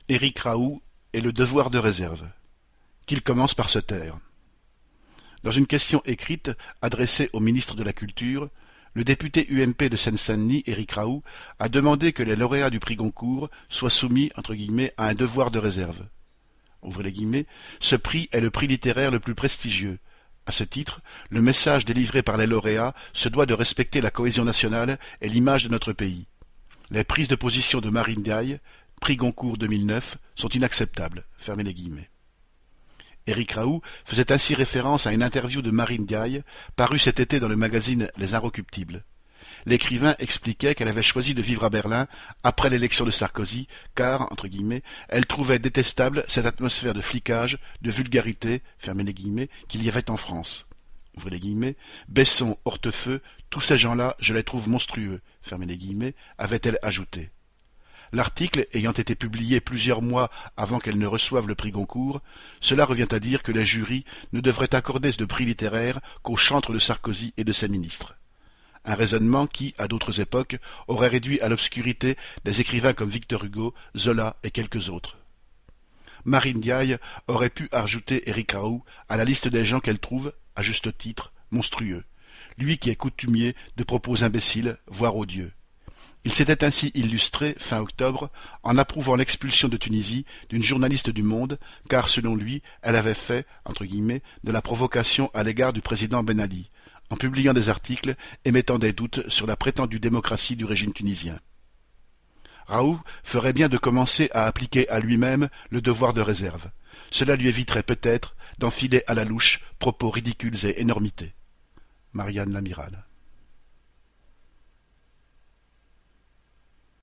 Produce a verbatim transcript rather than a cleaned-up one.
Éric Raoult et le devoir de réserve. Qu'il commence par se taire. Dans une question écrite adressée au ministre de la Culture, le député U M P de Seine-Saint-Denis, Éric Raoult, a demandé que les lauréats du prix Goncourt soient soumis entre guillemets, à un devoir de réserve. Ouvrez les guillemets, ce prix est le prix littéraire le plus prestigieux. À ce titre, le message délivré par les lauréats se doit de respecter la cohésion nationale et l'image de notre pays. Les prises de position de Marine Diaye, prix Goncourt deux mille neuf, sont inacceptables. Fermez les guillemets. Éric Raoult faisait ainsi référence à une interview de Marine Diaye, parue cet été dans le magazine Les Inrecuptibles. L'écrivain expliquait qu'elle avait choisi de vivre à Berlin après l'élection de Sarkozy, car, entre guillemets, elle trouvait détestable cette atmosphère de flicage, de vulgarité, fermez les guillemets, qu'il y avait en France. Ouvrez les guillemets, Besson, Hortefeux, tous ces gens-là, je les trouve monstrueux, fermez les guillemets, avait-elle ajouté. L'article ayant été publié plusieurs mois avant qu'elle ne reçoive le prix Goncourt, cela revient à dire que les jurys ne devraient accorder ce prix littéraire qu'au chantre de Sarkozy et de ses ministres. Un raisonnement qui, à d'autres époques, aurait réduit à l'obscurité des écrivains comme Victor Hugo, Zola et quelques autres. Marine Diaye aurait pu ajouter Éric Raoult à la liste des gens qu'elle trouve, à juste titre, monstrueux, lui qui est coutumier de propos imbéciles, voire odieux. Il s'était ainsi illustré, fin octobre, en approuvant l'expulsion de Tunisie d'une journaliste du Monde, car selon lui, elle avait fait, entre guillemets, de la provocation à l'égard du président Ben Ali, en publiant des articles émettant des doutes sur la prétendue démocratie du régime tunisien. Raoult ferait bien de commencer à appliquer à lui-même le devoir de réserve. Cela lui éviterait peut-être d'enfiler à la louche propos ridicules et énormités. Marianne Lamiral.